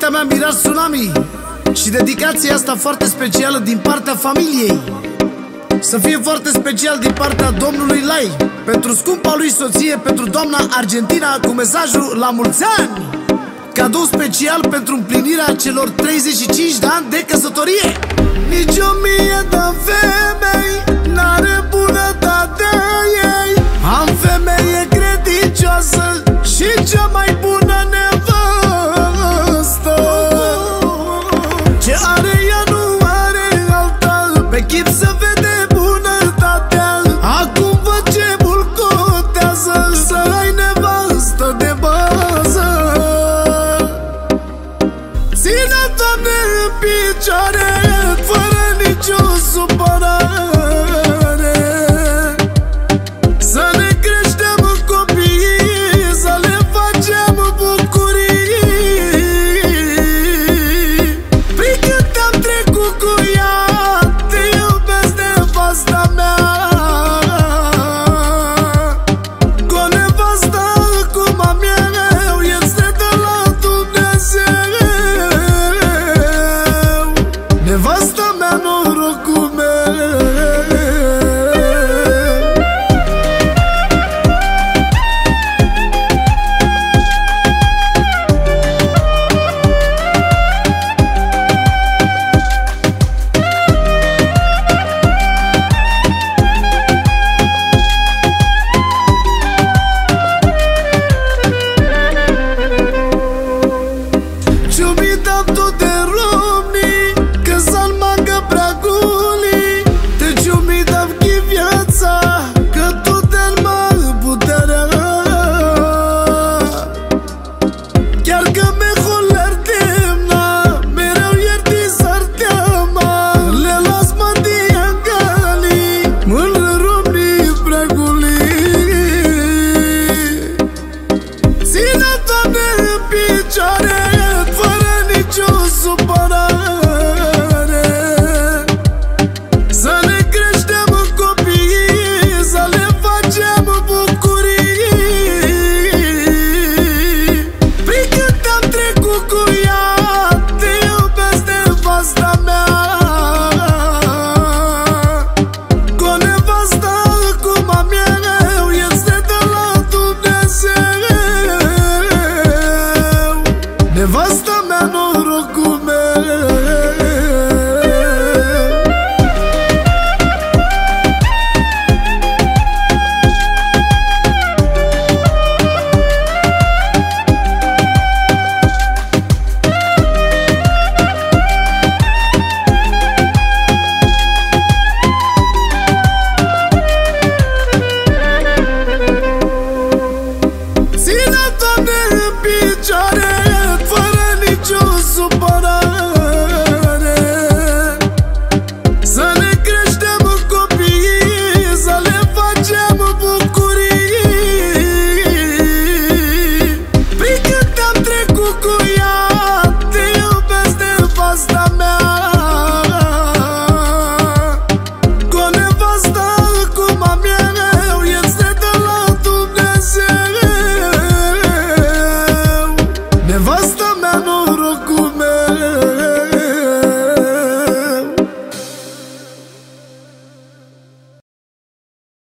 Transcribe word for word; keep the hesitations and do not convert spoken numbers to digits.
Iubita mea Miraj Tsunami, și dedicația asta foarte specială din partea familiei să fie foarte special din partea domnului Lai, pentru scumpa lui soție, pentru doamna Argentina, cu mesajul la mulți ani. Cadou special pentru împlinirea celor treizeci și cinci de ani de căsătorie. Nici o mie de femei n-are bună